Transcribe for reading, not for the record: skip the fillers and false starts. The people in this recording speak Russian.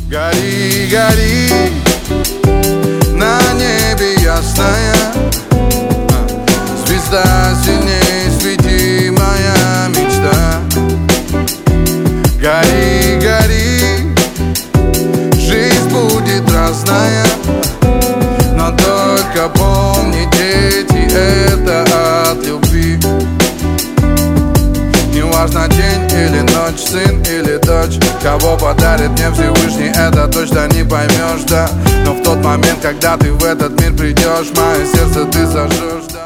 Гори, гори, на небе ясная, звезда сильней, свети, моя мечта. Гори, гори, жизнь будет разная, но только помни, дети, это от любви. Неважно, день или ночь, сын или дочь, кого подарит мне Всевышний, это точно не поймешь, да. Но в тот момент, когда ты в этот мир придешь, мое сердце ты сожжешь, да.